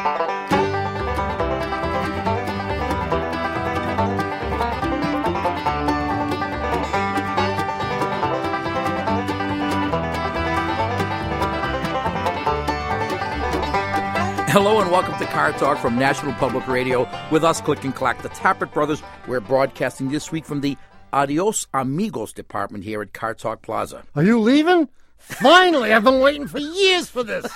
Hello and welcome to Car Talk from National Public Radio. With us, Click and Clack, the Tappert Brothers. We're broadcasting this week from the Adios Amigos department here at Car Talk Plaza. Are you leaving? Finally, I've been waiting for years for this.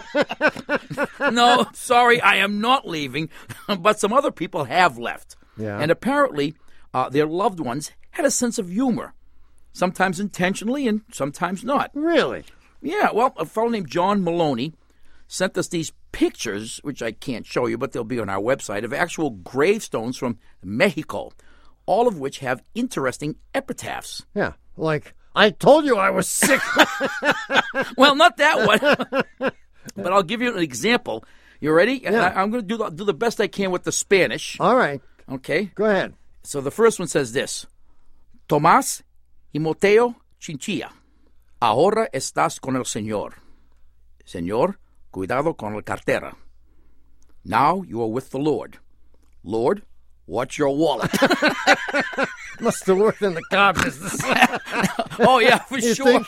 No, sorry, I am not leaving, but some other people have left. Yeah. And apparently, their loved ones had a sense of humor, sometimes intentionally and sometimes not. Really? Yeah, well, a fellow named John Maloney sent us these pictures, which I can't show you, but they'll be on our website, of actual gravestones from Mexico, all of which have interesting epitaphs. Yeah, like, I told you I was sick. Well, not that one, but I'll give you an example. You ready? Yeah. I'm going to do the best I can with the Spanish. All right. Okay? Go ahead. So the first one says this: Tomás Timoteo Chinchilla, ahora estás con el Señor. Señor, cuidado con la cartera. Now you are with the Lord. Lord, watch your wallet. Must have worked in the car business. Oh, yeah, for sure.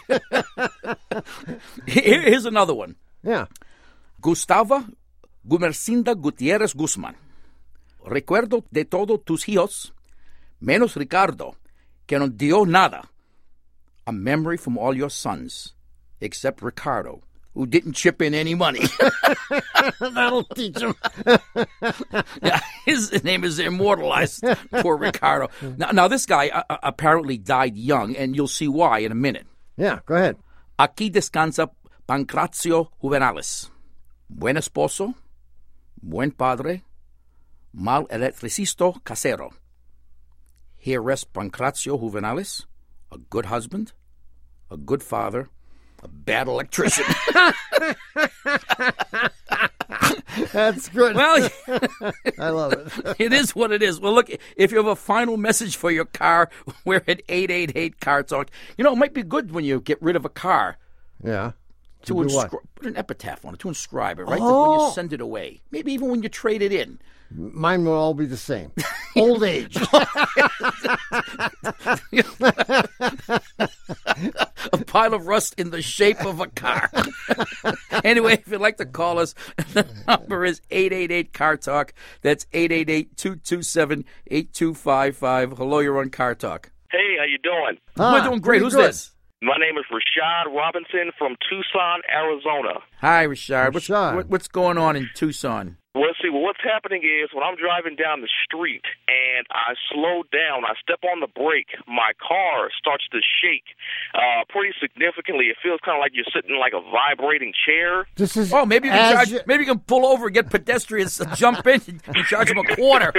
Here's another one. Yeah. Gustava Gumercinda Gutierrez Guzmán. Recuerdo de todos tus hijos, menos Ricardo, que no dio nada. A memory from all your sons, except Ricardo, who didn't chip in any money. That'll teach him. Yeah, his name is immortalized, poor Ricardo. Now this guy apparently died young, and you'll see why in a minute. Yeah, go ahead. Aquí descansa Pancrazio Juvenales. Buen esposo, buen padre, mal electricisto casero. Here rests Pancrazio Juvenales, a good husband, a good father, a bad electrician. That's good. Well, I love it. it is what it is. Well, look, if you have a final message for your car, we're at 888 Car Talk. You know, it might be good when you get rid of a car Yeah. to do what? put an epitaph on it, to inscribe it, right? Oh. When you send it away. Maybe even when you trade it in. Mine will all be the same. Old age. A pile of rust in the shape of a car. Anyway, if you'd like to call us, the number is 888 Car Talk. That's 888-227-8255. Hello, you're on Car Talk. Hey, how you doing? We're doing great. Who's good. this? My name is Rashad Robinson from Tucson, Arizona. Hi, Rashad. Rashad. What's going on in Tucson? Well, see, what's happening is when I'm driving down the street and I slow down, I step on the brake, my car starts to shake pretty significantly. It feels kind of like you're sitting in like a vibrating chair. This is Maybe you can maybe you can pull over and get pedestrians to jump in and charge them a quarter.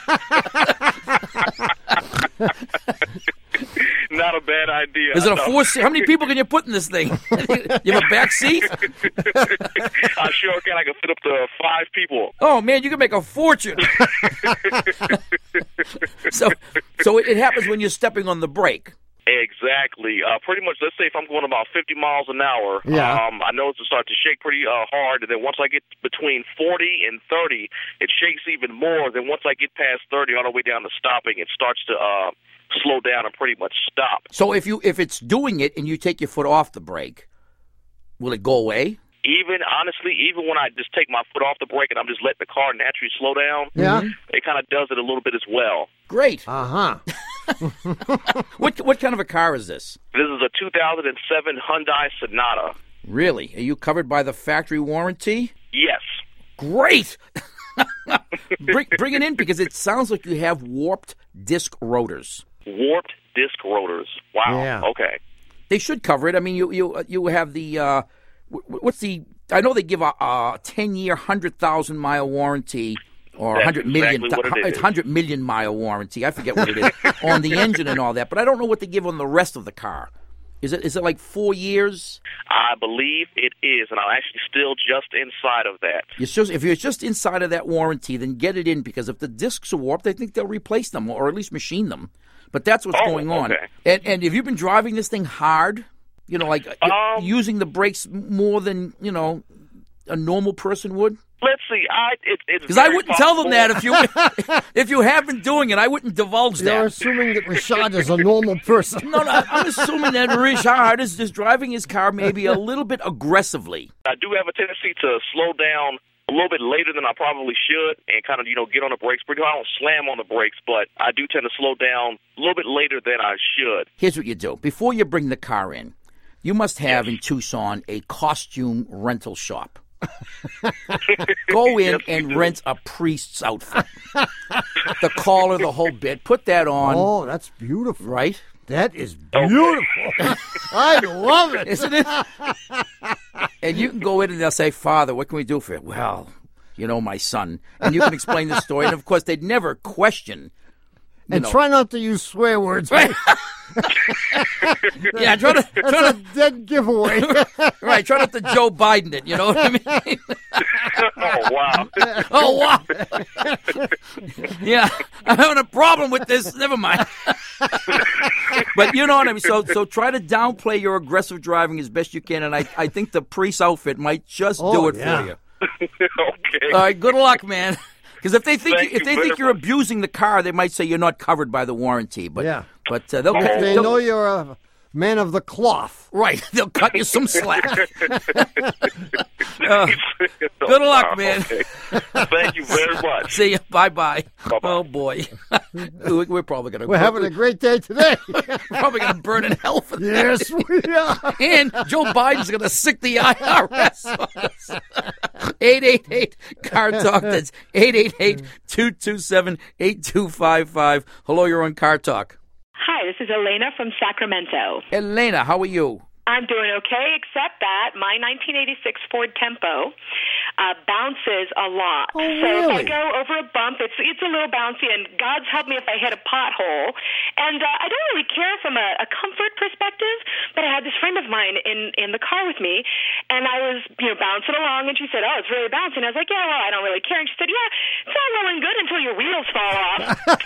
Not a bad idea. Is it a four-seat? How many people can you put in this thing? You have a back seat? I sure can. I can fit up to 5 people. Oh, man, you can make a fortune. So it happens when you're stepping on the brake. Exactly. Pretty much, let's say if I'm going about 50 miles an hour, Yeah. I know it's to start to shake pretty hard, and then once I get between 40 and 30, it shakes even more. Then once I get past 30, all the way down to stopping, it starts to slow down and pretty much stop. So if it's doing it and you take your foot off the brake, will it go away? Even when I just take my foot off the brake and I'm just letting the car naturally slow down, Yeah. it kind of does it a little bit as well. Great. Uh-huh. What kind of a car is this? This is a 2007 Hyundai Sonata. Really? Are you covered by the factory warranty? Yes. Great. Bring it in because it sounds like you have warped disc rotors. Warped disc rotors. Wow. Yeah. Okay. They should cover it. I mean, you have the what's the? I know they give a 10-year, 100,000-mile warranty or That's 100 million, exactly what it is. 100 million mile warranty. I forget what it is on the engine and all that, but I don't know what they give on the rest of the car. Is it like 4 years? I believe it is, and I'm actually still just inside of that. If you're just inside of that warranty, then get it in because if the discs are warped, I think they'll replace them or at least machine them. But that's what's going on. Okay. And have you been driving this thing hard? You know, like using the brakes more than, a normal person would? Let's see, it's Because I very wouldn't tell them that possible. if you have been doing it. I wouldn't divulge You're that. assuming that Rashad is a normal person. No, I'm assuming that Richard is just driving his car maybe a little bit aggressively. I do have a tendency to slow down a little bit later than I probably should and kind of, get on the brakes pretty hard. I don't slam on the brakes, but I do tend to slow down a little bit later than I should. Here's what you do. Before you bring the car in, you must have in Tucson a costume rental shop. Go in and rent a priest's outfit. The collar, the whole bit. Put that on. Oh, that's beautiful. Right? That is beautiful. I love it. Isn't it? And you can go in and they'll say, Father, what can we do for you? Well, my son. And you can explain the story. And, of course, they'd never question. And try not to use swear words. Right. Yeah, That's a dead giveaway. Right, try not to Joe Biden it, you know what I mean? Oh, wow. Oh, wow. Yeah, I'm having a problem with this. Never mind. But you know what I mean? So try to downplay your aggressive driving as best you can, and I think the priest outfit might just do it for you. Okay. All right, good luck, man. Because if they think Thank you're abusing the car, they might say you're not covered by the warranty. But Yeah. but If they'll they know you're a man of the cloth. right. They'll cut you some slack. Good luck, man. Okay. Thank you very much. See you. Bye-bye. Bye-bye. Oh, boy. We're probably going to... We're having a great day today. probably going to burn in hell for that. Yes, we are. And Joe Biden's going to sick the IRS on us. 888-CAR TALK. That's 888-227-8255. Hello, you're on Car Talk. Hi, this is Elena from Sacramento. Elena, how are you? I'm doing okay, except that my 1986 Ford Tempo bounces a lot. Oh, so really? if I go over a bump, it's a little bouncy, and God's help me if I hit a pothole. And I don't really care from a comfort perspective, but I had this friend of mine in the car with me, and I was bouncing along, and she said, "Oh, it's really bouncy." And I was like, "Yeah, well, I don't really care." And she said, "Yeah, it's all well and good until your wheels fall off."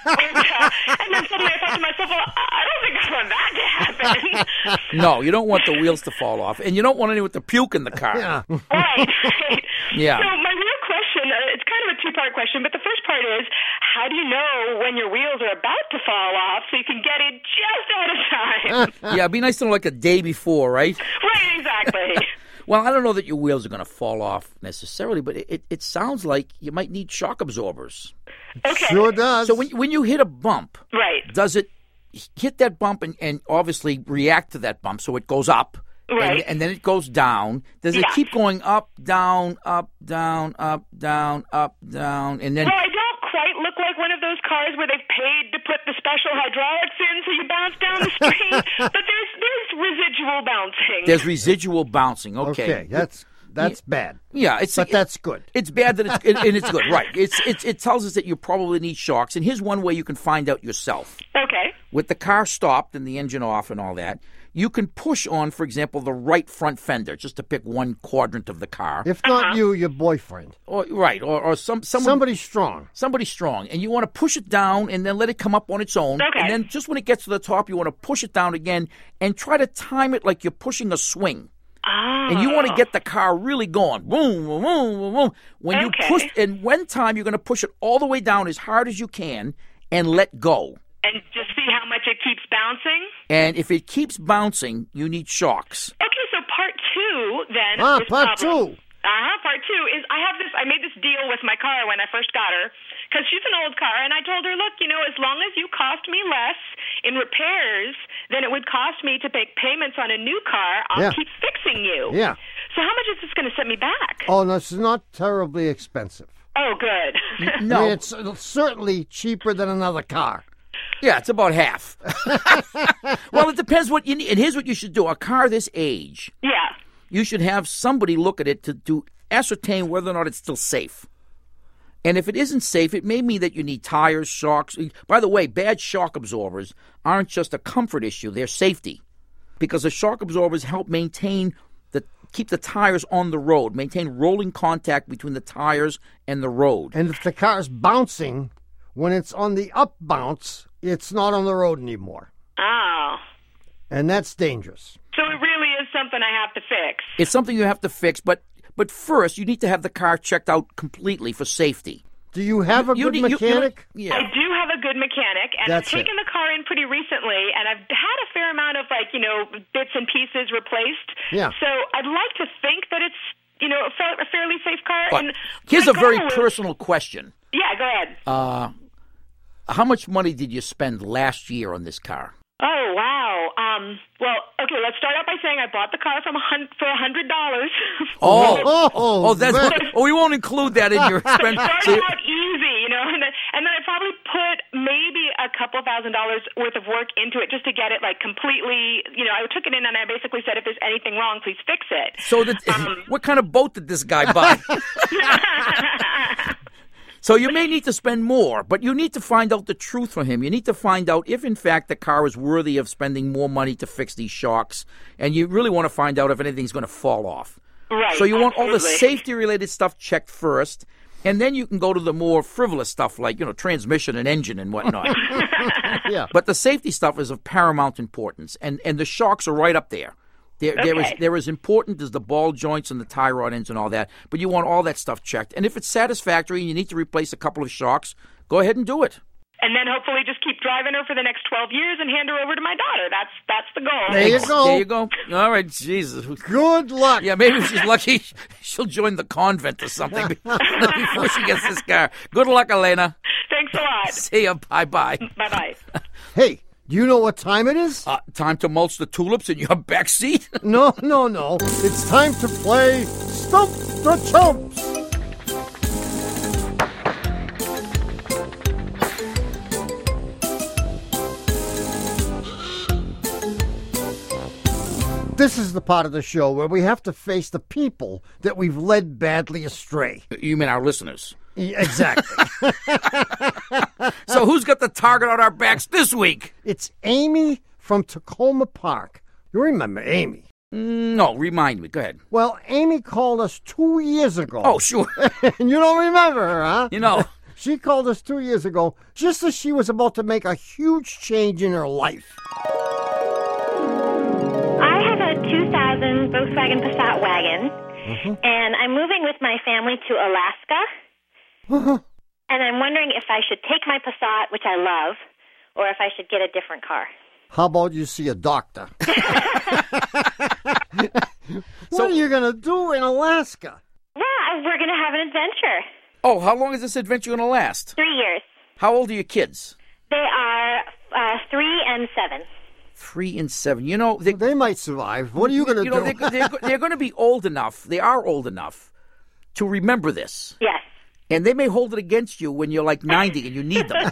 and then suddenly I thought to myself, "Well, I don't think I want that to happen." No, you don't want the wheels to fall off, and you don't want anyone to puke in the car. Yeah. Right. Yeah. So my real question, it's kind of a two-part question, but the first part is, how do you know when your wheels are about to fall off so you can get it just ahead of time? Yeah, it'd be nice to know like a day before, right? Right, exactly. Well, I don't know that your wheels are going to fall off necessarily, but it sounds like you might need shock absorbers. Okay. Sure does. So when you hit a bump, Right. does it hit that bump and obviously react to that bump so it goes up? Right. And then it goes down. Does it Yeah. keep going up, down, up, down, up, down, up, down, and then... Well, I don't quite look like one of those cars where they've paid to put the special hydraulics in so you bounce down the street, but there's residual bouncing. There's residual bouncing. Okay. That's bad. Yeah, But that's good. It's bad that and it's good, right? It tells us that you probably need shocks. And here's one way you can find out yourself. Okay. With the car stopped and the engine off and all that, you can push on, for example, the right front fender, just to pick one quadrant of the car. If not you, your boyfriend. Or someone, Somebody strong. Somebody strong. And you want to push it down and then let it come up on its own. Okay. And then just when it gets to the top, you want to push it down again and try to time it like you're pushing a swing. Oh. And you want to get the car really going. Boom, boom, boom, boom, boom. When you Okay. push, and one time you're going to push it all the way down as hard as you can and let go. And just see how much it keeps bouncing? And if it keeps bouncing, you need shocks. Okay, so part two then. Ah, of this part problem- two. Part two is I made this deal with my car when I first got her because she's an old car, and I told her, look, as long as you cost me less in repairs than it would cost me to make payments on a new car, I'll Yeah. keep fixing you. Yeah. So how much is this going to set me back? Oh, no, it's not terribly expensive. Oh, good. No. I mean, it's certainly cheaper than another car. Yeah, it's about half. Well, it depends what you need. And here's what you should do. A car this age, Yeah. you should have somebody look at it to ascertain whether or not it's still safe. And if it isn't safe, it may mean that you need tires, shocks. By the way, bad shock absorbers aren't just a comfort issue, they're safety. Because the shock absorbers help keep the tires on the road, maintain rolling contact between the tires and the road. And if the car's bouncing, when it's on the up bounce, it's not on the road anymore. Oh. And that's dangerous. So it really is something I have to fix. It's something you have to fix, but But first, you need to have the car checked out completely for safety. Do you have a good mechanic? Yeah. I do have a good mechanic, and I've taken the car in pretty recently, and I've had a fair amount of, bits and pieces replaced. Yeah. So I'd like to think that it's, a fairly safe car. But And here's a very personal question. Yeah, go ahead. How much money did you spend last year on this car? Oh, wow. Okay, let's start out by saying I bought the car for $100. We won't include that in your expense. Started out easy, and then I probably put maybe a couple $1,000s worth of work into it just to get it completely. I took it in and I basically said, if there's anything wrong, please fix it. So, what kind of boat did this guy buy? So you may need to spend more, but you need to find out the truth from him. You need to find out if, in fact, the car is worthy of spending more money to fix these shocks, and you really want to find out if anything's going to fall off. Right. So you want all the safety-related stuff checked first, and then you can go to the more frivolous stuff like, transmission and engine and whatnot. Yeah. But the safety stuff is of paramount importance, and the shocks are right up there. They're as important as the ball joints and the tie rod ends and all that, but you want all that stuff checked. And if it's satisfactory and you need to replace a couple of shocks, go ahead and do it. And then hopefully just keep driving her for the next 12 years and hand her over to my daughter. That's the goal. There you go. All right, Jesus. Good luck. Yeah, maybe if she's lucky, she'll join the convent or something before she gets this car. Good luck, Elena. Thanks a lot. See ya. Bye-bye. Bye-bye. Hey, do you know what time it is? Time to mulch the tulips in your back seat? No. It's time to play Stump the Chumps. This is the part of the show where we have to face the people that we've led badly astray. You mean our listeners? Exactly. So who's got the target on our backs this week? It's Amy from Tacoma Park. You remember Amy? No, remind me. Go ahead. Well, Amy called us 2 years ago. Oh, sure. And you don't remember her, huh? She called us 2 years ago just as she was about to make a huge change in her life. I have a 2000 Volkswagen Passat wagon, and I'm moving with my family to Alaska. And I'm wondering if I should take my Passat, which I love, or if I should get a different car. How about you see a doctor? What are you going to do in Alaska? Well, we're going to have an adventure. Oh, how long is this adventure going to last? 3 years. How old are your kids? They are 3 and 7. 3 and 7. They might survive. What are you going to do? They're going to be old enough. They are old enough to remember this. Yes. And they may hold it against you when you're like 90 and you need them.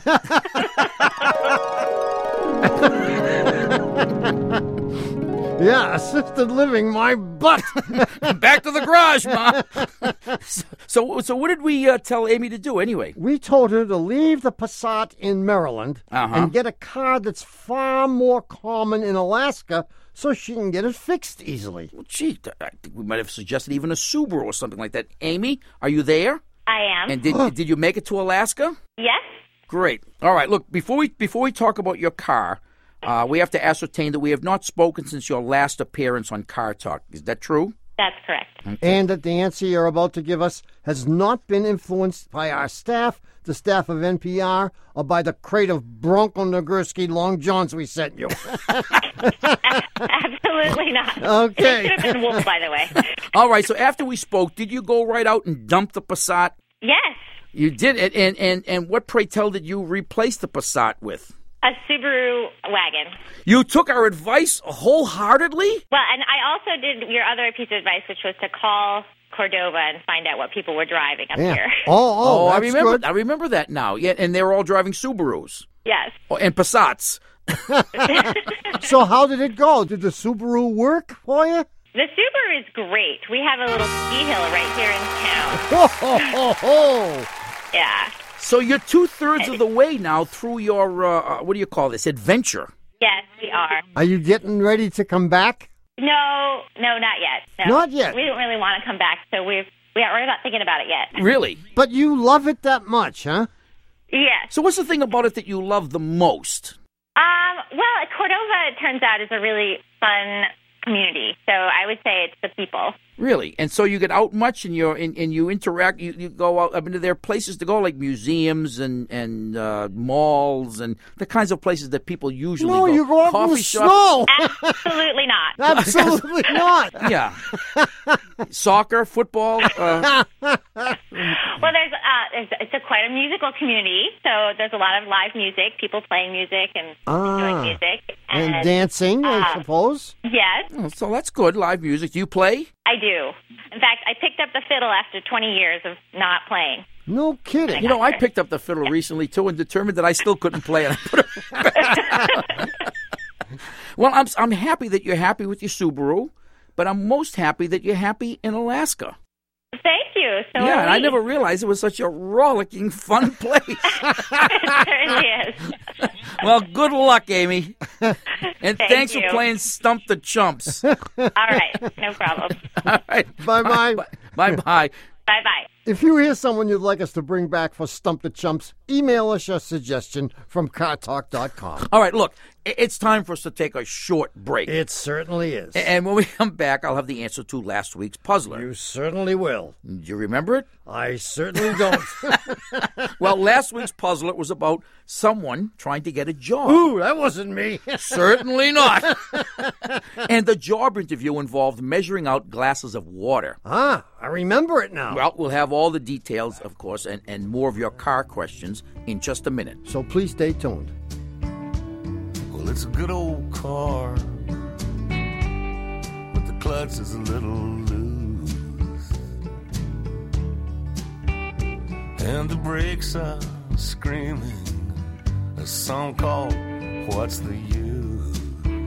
Yeah, assisted living, my butt. Back to the garage, Ma. So what did we tell Amy to do anyway? We told her to leave the Passat in Maryland and get a car that's far more common in Alaska so she can get it fixed easily. Well, gee, I think we might have suggested even a Subaru or something like that. Amy, are you there? I am. And did you make it to Alaska? Yes. Great. All right, look, before we talk about your car, we have to ascertain that we have not spoken since your last appearance on Car Talk. Is that true? That's correct. Okay. And that the answer you're about to give us has not been influenced by our staff, the staff of NPR, or by the crate of Bronco Nagurski Long Johns we sent you. Absolutely not. Okay. It should have been Wolf, by the way. All right, so after we spoke, did you go right out and dump the Passat? Yes. You did. And what, pray tell, did you replace the Passat with? A Subaru wagon. You took our advice wholeheartedly? Well, and I also did your other piece of advice, which was to call Cordova and find out what people were driving up here. Oh, I that's remember. good. I remember that now. Yeah, and they were all driving Subarus. Yes. Oh, and Passats. So how did it go? Did the Subaru work for you? The Subaru is great. We have a little ski hill right here in town. Ho, ho, ho, ho. Yeah. So you're 2/3 of the way now through your, what do you call this, adventure? Yes, we are. Are you getting ready to come back? No, not yet. No. Not yet? We don't really want to come back, so we're not thinking about it yet. Really? But you love it that much, huh? Yes. So what's the thing about it that you love the most? Well, Cordova, it turns out, is a really fun community. So I would say it's the people. Really? And so you get out much and you interact, you go out, I mean, there are places to go like museums and malls and the kinds of places that people usually go. No, you go out in Coffee the shops. snow. Absolutely not. Absolutely not. Yeah. Soccer, football. Well, it's quite a musical community, so there's a lot of live music, people playing music and enjoying music. And dancing, I suppose. Yes, Oh, so that's good, live music. Do you play? I do. In fact, I picked up the fiddle after 20 years of not playing. No kidding. You know, I picked up the fiddle recently, too, and determined that I still couldn't play it. I put it back. Well, I'm happy that you're happy with your Subaru, but I'm most happy that you're happy in Alaska. Thank you. So Yeah, are and I we. never realized it was such a rollicking, fun place. It certainly is. Well, good luck, Amy. And thanks you. for playing Stump the Chumps. All right, no problem. All right. Bye-bye. Bye-bye. Bye-bye. If you hear someone you'd like us to bring back for Stump the Chumps, email us your suggestion from cartalk.com. All right, look, it's time for us to take a short break. It certainly is. And when we come back, I'll have the answer to last week's puzzler. You certainly will. Do you remember it? I certainly don't. Well, last week's puzzler was about someone trying to get a job. Ooh, that wasn't me. Certainly not. And the job interview involved measuring out glasses of water. I remember it now. Well, we'll have all the details, of course, and more of your car questions in just a minute. So please stay tuned. Well, it's a good old car, but the clutch is a little loose, and the brakes are screaming a song called What's the Use?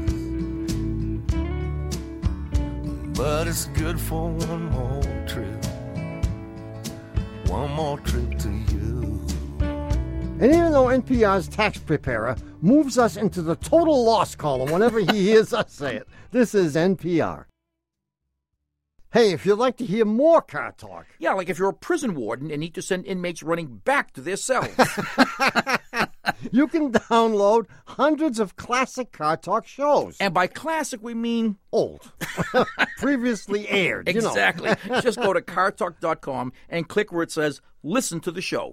But it's good for one more trip to you. And even though NPR's tax preparer moves us into the total loss column whenever he hears us say it, this is NPR. Hey, if you'd like to hear more car talk, Yeah, like if you're a prison warden and need to send inmates running back to their cells. you can download hundreds of classic car talk shows. And by classic, we mean Old. Previously aired, you know. exactly. Just go to cartalk.com and click where it says listen to the show.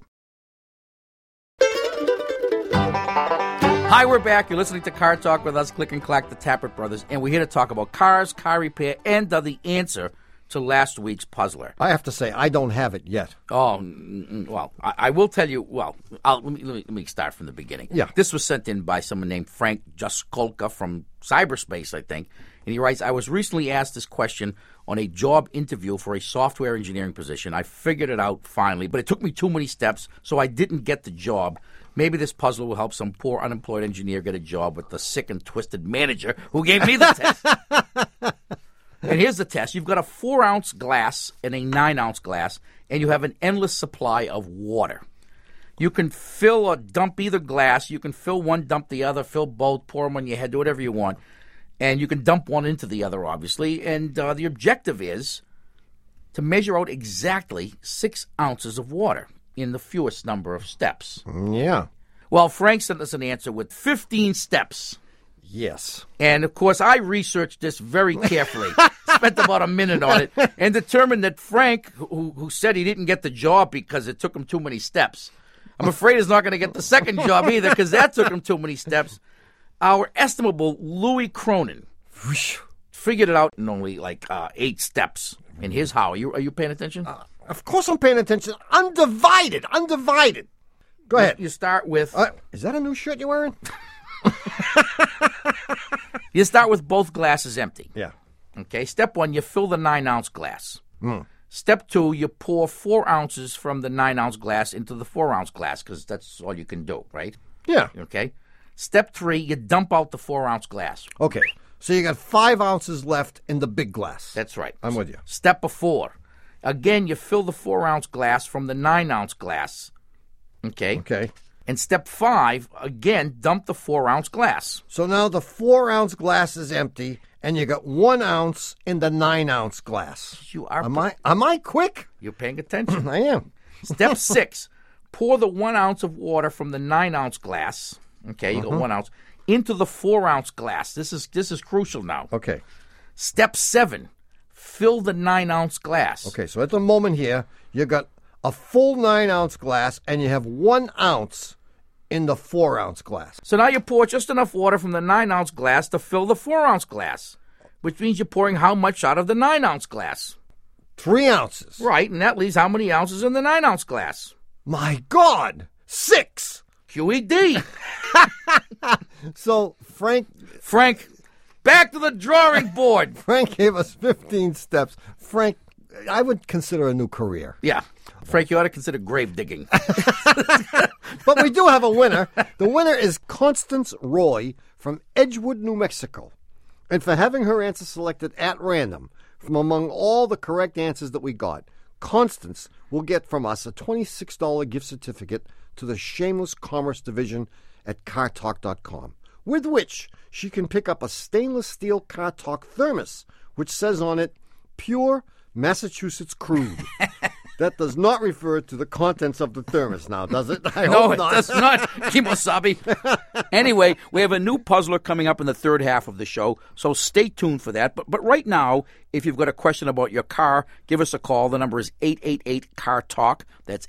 Hi, we're back. You're listening to Car Talk with us, Click and Clack, the Tappert Brothers, and we're here to talk about cars, car repair, and the answer to last week's puzzler. I have to say, I don't have it yet. Oh, well, I will tell you, well, let me start from the beginning. Yeah. This was sent in by someone named Frank Jaskolka from cyberspace, I think. And he writes, I was recently asked this question on a job interview for a software engineering position. I figured it out finally, but it took me too many steps, so I didn't get the job. Maybe this puzzle will help some poor unemployed engineer get a job with the sick and twisted manager who gave me the test. And here's the test. You've got a 4-ounce glass and a 9-ounce glass, and you have an endless supply of water. You can fill or dump either glass. You can fill one, dump the other, fill both, pour them on your head, do whatever you want. And you can dump one into the other, obviously. And the objective is to measure out exactly 6 ounces of water in the fewest number of steps. Yeah. Well, Frank sent us an answer with 15 steps. Yes. And, of course, I researched this very carefully, spent about a minute on it, and determined that Frank, who said he didn't get the job because it took him too many steps, I'm afraid he's not going to get the second job either because that took him too many steps. Our estimable Louis Cronin figured it out in only like 8 steps. And here's how. Are you paying attention? Of course I'm paying attention. Undivided. Go ahead. You start with Is that a new shirt you're wearing? you start with both glasses empty. Yeah. Okay. Step 1, you fill the 9-ounce glass. Step 2, you pour 4 ounces from the 9-ounce glass into the 4-ounce glass because that's all you can do, right? Yeah. Okay. Step 3, you dump out the 4-ounce glass. Okay. So you got 5 ounces left in the big glass. That's right. I'm with you. Step 4, again, you fill the 4-ounce glass from the 9-ounce glass. Okay. Okay. And step 5, again, dump the 4-ounce glass. So now the 4-ounce glass is empty, and you got 1 ounce in the 9-ounce glass. You are. Am I quick? You're paying attention. I am. Step 6, pour the 1 ounce of water from the 9-ounce glass. Okay, you got 1 ounce into the 4-ounce glass. This is crucial now. Okay. Step 7, fill the 9-ounce glass. Okay, so at the moment here, you got a full 9-ounce glass, and you have 1 ounce in the 4-ounce glass. So now you pour just enough water from the 9-ounce glass to fill the 4-ounce glass, which means you're pouring how much out of the 9-ounce glass? 3 ounces. Right, and that leaves how many ounces in the 9-ounce glass? My God, 6. QED. So Frank, back to the drawing board. Frank gave us 15 steps. Frank, I would consider a new career. Yeah. Frank, you ought to consider grave digging. But we do have a winner. The winner is Constance Roy from Edgewood, New Mexico. And for having her answer selected at random from among all the correct answers that we got, Constance will get from us a $26 gift certificate to the Shameless Commerce Division at CarTalk.com, with which she can pick up a stainless steel CarTalk thermos, which says on it, Pure Massachusetts Crude. That does not refer to the contents of the thermos now, does it? I No, hope it not. does not, Kimosabi. Anyway, we have a new puzzler coming up in the third half of the show, so stay tuned for that. But right now, if you've got a question about your car, give us a call. The number is 888-CAR-TALK. That's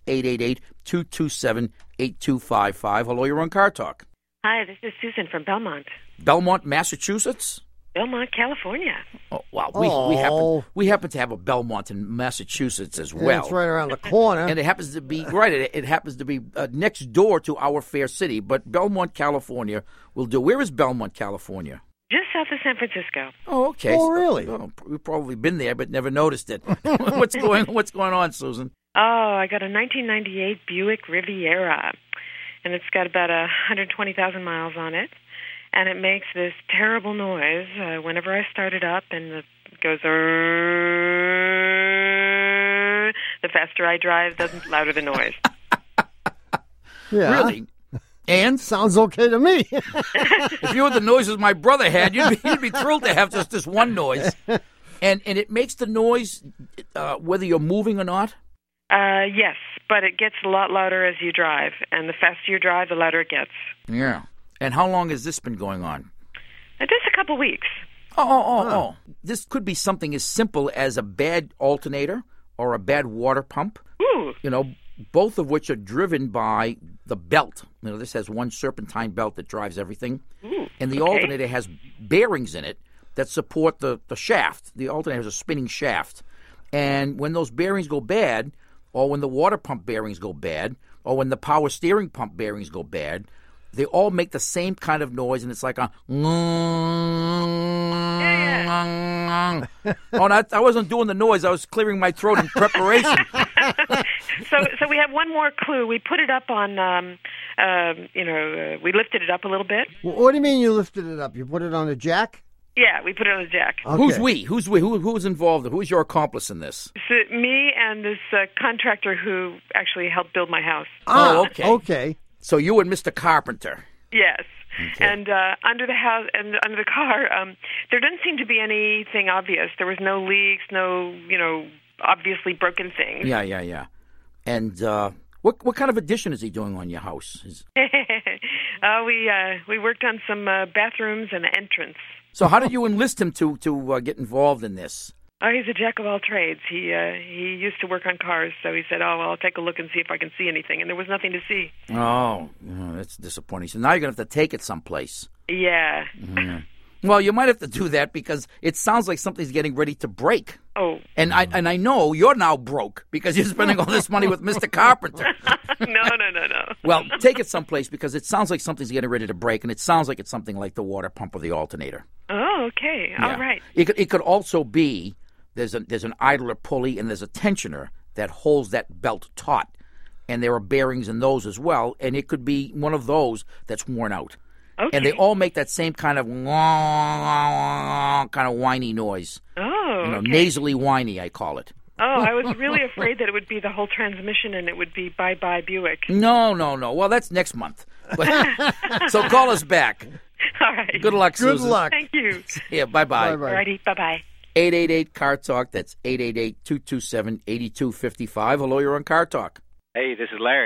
888-227-8255. Hello, you're on Car Talk. Hi, this is Susan from Belmont. Belmont, Massachusetts? Belmont, California. Oh, wow. Oh. We happen to have a Belmont in Massachusetts as Yeah, well. it's right around the corner. And it happens to be right. It happens to be next door to our fair city. But Belmont, California, will do. Where is Belmont, California? Just south of San Francisco. Oh, okay. Oh, really? We've probably been there, but never noticed it. What's going on, Susan? Oh, I got a 1998 Buick Riviera, and it's got about 120,000 miles on it. And it makes this terrible noise whenever I start it up, and it goes. The faster I drive, the louder the noise. Yeah. Really? And Sounds okay to me. if you had the noises my brother had, you'd be thrilled to have just this one noise. And it makes the noise whether you're moving or not? Yes, but it gets a lot louder as you drive, and the faster you drive, the louder it gets. Yeah. And how long has this been going on? Just a couple weeks. Oh. This could be something as simple as a bad alternator or a bad water pump. Ooh. You know, both of which are driven by the belt. You know, this has one serpentine belt that drives everything. Ooh, and the okay. alternator has bearings in it that support the shaft. The alternator has a spinning shaft. And when those bearings go bad, or when the water pump bearings go bad, or when the power steering pump bearings go bad, they all make the same kind of noise, and it's like a... Oh, I wasn't doing the noise. I was clearing my throat in preparation. So we have one more clue. We put it up on, we lifted it up a little bit. What do you mean you lifted it up? You put it on a jack? Yeah, we put it on the jack. Okay. Who's we? Who's we? Who was involved? Who is your accomplice in this? So me and this contractor who actually helped build my house. Oh, okay. Okay. So you and Mr. Carpenter. Yes. Okay. And under the house and under the car, there didn't seem to be anything obvious. There was no leaks, no, obviously broken things. Yeah. And what kind of addition is he doing on your house? We worked on some bathrooms and an entrance. So how did you enlist him to get involved in this? Oh, he's a jack of all trades. He used to work on cars, so he said, "Oh, well, I'll take a look and see if I can see anything." And there was nothing to see. Oh, that's disappointing. So now you're going to have to take it someplace. Yeah. Well, you might have to do that because it sounds like something's getting ready to break. Oh. And I know you're now broke because you're spending all this money with Mr. Carpenter. No. Well, take it someplace because it sounds like something's getting ready to break, and it sounds like it's something like the water pump or the alternator. Oh, okay. Yeah. All right. It could also be there's an idler pulley and there's a tensioner that holds that belt taut, and there are bearings in those as well, and it could be one of those that's worn out. Okay. And they all make that same kind of whiny noise. Oh, okay. Nasally whiny, I call it. Oh, I was really afraid that it would be the whole transmission and it would be bye-bye Buick. No. Well, that's next month. So call us back. All right. Good luck, Good Susan. luck. Thank you. Yeah, bye-bye. Bye-bye. All righty. Bye-bye. 888-CAR-TALK. That's 888-227-8255. Hello, you're on Car Talk. Hey, this is Larry.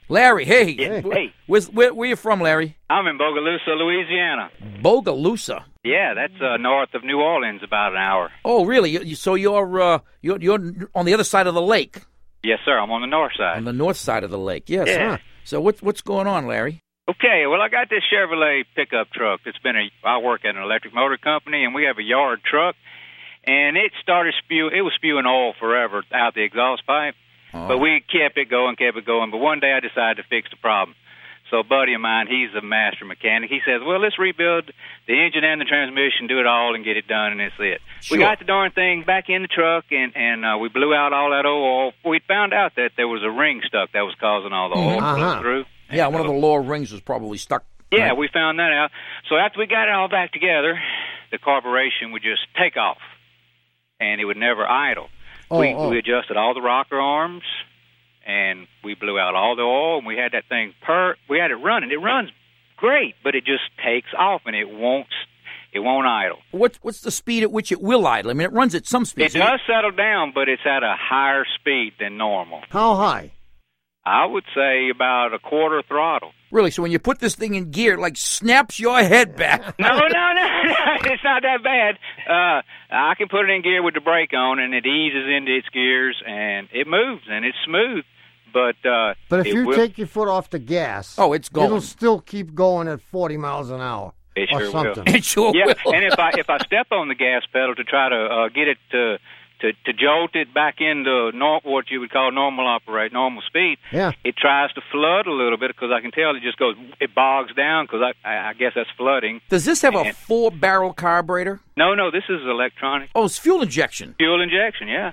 Larry, hey. Hey. Where you from, Larry? I'm in Bogalusa, Louisiana. Bogalusa. Yeah, that's north of New Orleans, about an hour. Oh, really? So you're on the other side of the lake? Yes, sir. I'm on the north side. On the north side of the lake, yes. Yeah. Huh. So what's going on, Larry? Okay, well, I got this Chevrolet pickup truck. I work at an electric motor company, and we have a yard truck, and it was spewing oil forever out the exhaust pipe. Oh. But we kept it going. But one day I decided to fix the problem. So a buddy of mine, he's a master mechanic. He says, well, let's rebuild the engine and the transmission, do it all, and get it done, and that's it. Sure. We got the darn thing back in the truck, and we blew out all that oil. We found out that there was a ring stuck that was causing all the oil to flow through. Yeah, one of the lower rings was probably stuck. Yeah, right? we found that out. So after we got it all back together, the carburation would just take off, and it would never idle. We adjusted all the rocker arms, and we blew out all the oil, and we had that thing we had it running. It runs great, but it just takes off, and it won't idle. What's the speed at which it will idle? I mean, it runs at some speed. It does settle down, but it's at a higher speed than normal. How high? I would say about a quarter throttle. Really? So when you put this thing in gear, it like snaps your head back. No, it's not that bad. I can put it in gear with the brake on, and it eases into its gears, and it moves, and it's smooth. But if you take your foot off the gas, it's going. It'll still keep going at 40 miles an hour. It or sure something. will. It sure yeah, will. And if I step on the gas pedal to try to get it to jolt it back into what you would call normal speed, it tries to flood a little bit because I can tell it bogs down because I guess that's flooding. Does this have a 4-barrel carburetor? No, this is electronic. Oh, it's fuel injection. Fuel injection, yeah.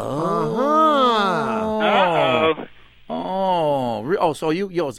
So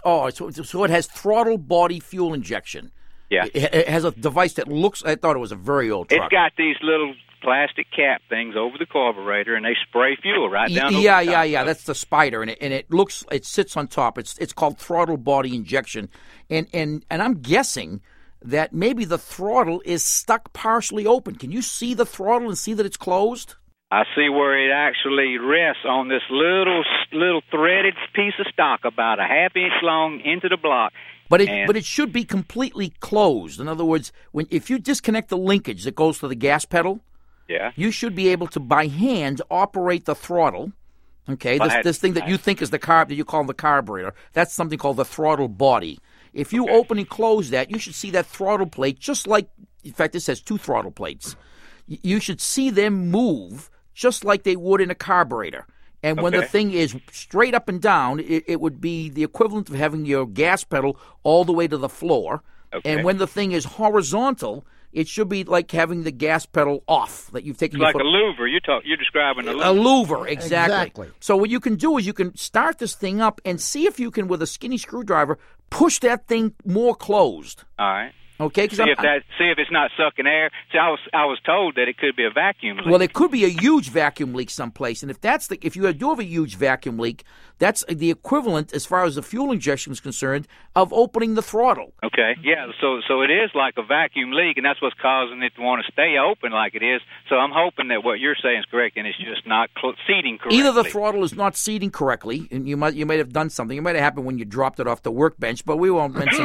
it has throttle body fuel injection. Yeah. It has a device that looks. I thought it was a very old truck. It's got these little plastic cap things over the carburetor, and they spray fuel right down. Yeah. That's the Spider, and it sits on top. It's called throttle body injection, and I'm guessing that maybe the throttle is stuck partially open. Can you see the throttle and see that it's closed? I see where it actually rests on this little threaded piece of stock about a half-inch long into the block. But it should be completely closed. In other words, if you disconnect the linkage that goes to the gas pedal, you should be able to by hand operate the throttle. Okay, this thing that you think is that you call the carburetor, that's something called the throttle body. If you open and close that, you should see that throttle plate just like, in fact, it says 2 throttle plates. You should see them move just like they would in a carburetor. And when the thing is straight up and down, it would be the equivalent of having your gas pedal all the way to the floor. Okay. And when the thing is horizontal, it should be like having the gas pedal off. That you've taken. It's like a louver. You're describing a louver. A louver, exactly. So what you can do is you can start this thing up and see if you can, with a skinny screwdriver, push that thing more closed. All right. Okay, see if it's not sucking air. See, I was told that it could be a vacuum leak. Well, it could be a huge vacuum leak someplace, and if you do have a huge vacuum leak, that's the equivalent, as far as the fuel injection is concerned, of opening the throttle. Okay, yeah. So it is like a vacuum leak, and that's what's causing it to want to stay open like it is. So I'm hoping that what you're saying is correct, and it's just not seating correctly. Either the throttle is not seating correctly, and you might have done something. It might have happened when you dropped it off the workbench, but we won't mention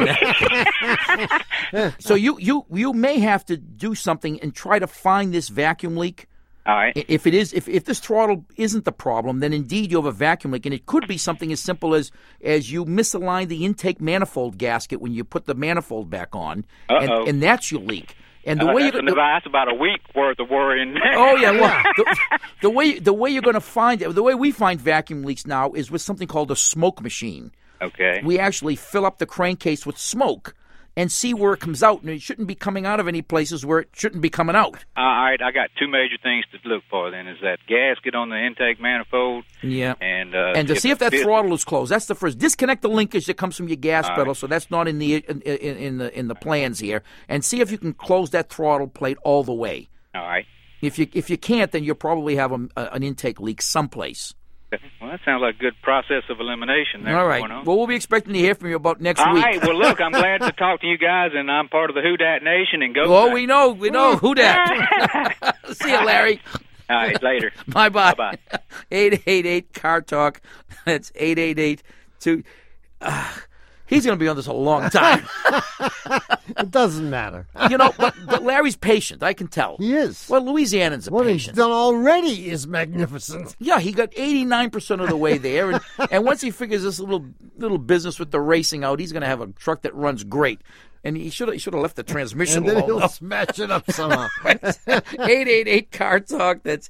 that. So you may have to do something and try to find this vacuum leak. All right. If this throttle isn't the problem, then indeed you have a vacuum leak, and it could be something as simple as you misaligned the intake manifold gasket when you put the manifold back on, and that's your leak. And the way that's about a week worth of worrying. Oh yeah, well, the way you're going to find it, the way we find vacuum leaks now is with something called a smoke machine. Okay. We actually fill up the crankcase with smoke and see where it comes out, and it shouldn't be coming out of any places where it shouldn't be coming out. All right, I got 2 major things to look for then, is that gasket on the intake manifold. Yeah. And to see if that throttle is closed. That's the first. Disconnect the linkage that comes from your gas pedal, so that's not in the plans here, and see if you can close that throttle plate all the way. All right. If you can't, then you'll probably have an intake leak someplace. Well, that sounds like a good process of elimination there. All right. Well, we'll be expecting to hear from you about next week. All right. Well, look, I'm glad to talk to you guys, and I'm part of the Who Dat Nation. And go. Oh, we know Who Dat. See you, Larry. All right, later. Bye-bye. Bye-bye. 888-CAR-TALK. That's 888-2. He's going to be on this a long time. It doesn't matter. But Larry's patient. I can tell. He is. Well, Louisianans are What patient. he's done already is magnificent. Yeah, he got 89% of the way there, and once he figures this little business with the racing out, he's going to have a truck that runs great. And he should have left the transmission And then alone. he'll smash it up somehow. 888 Car Talk. That's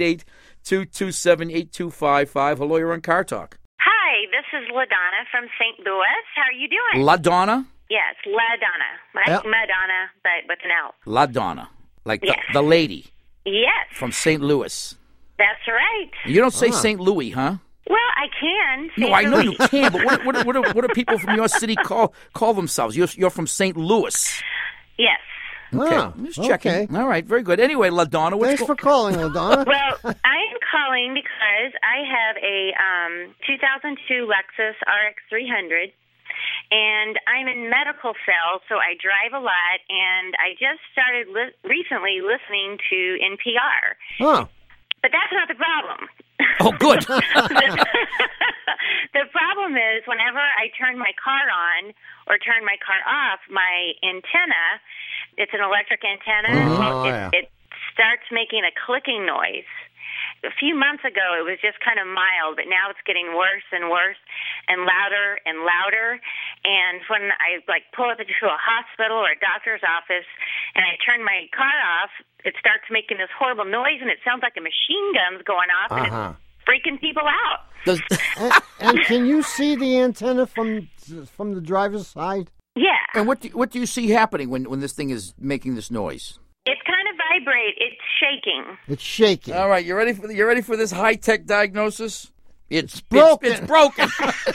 888-227-8255. Hello, you're on Car Talk. Hi, this is LaDonna from St. Louis. How are you doing? LaDonna? Yes, LaDonna. Like Madonna, but with an L. LaDonna, like Yes. the lady Yes, from St. Louis. that's right. You don't say St. Louis, huh? Well, I can. No, I know you can, but what do people from your city call themselves? You're from St. Louis. Yes. Okay, Ah, I'm just checking. okay. All right, very good. Anyway, LaDonna, Thanks for calling, LaDonna. Well, I am calling because I have a 2002 Lexus RX 300, and I'm in medical sales, so I drive a lot, and I just started recently listening to NPR. Oh. But that's not the problem. Oh, good. The problem is whenever I turn my car on or turn my car off, my antenna, it's an electric antenna, it starts making a clicking noise. A few months ago, it was just kind of mild, but now it's getting worse and worse and louder and louder. And when I pull up into a hospital or a doctor's office and I turn my car off, it starts making this horrible noise, and it sounds like a machine gun's going off, and it's freaking people out. And can you see the antenna from the driver's side? Yeah. And what do you see happening when this thing is making this noise? It's kind of vibrate. It's shaking. It's shaking. All right, you ready for this high-tech diagnosis? It's broken. It's broken.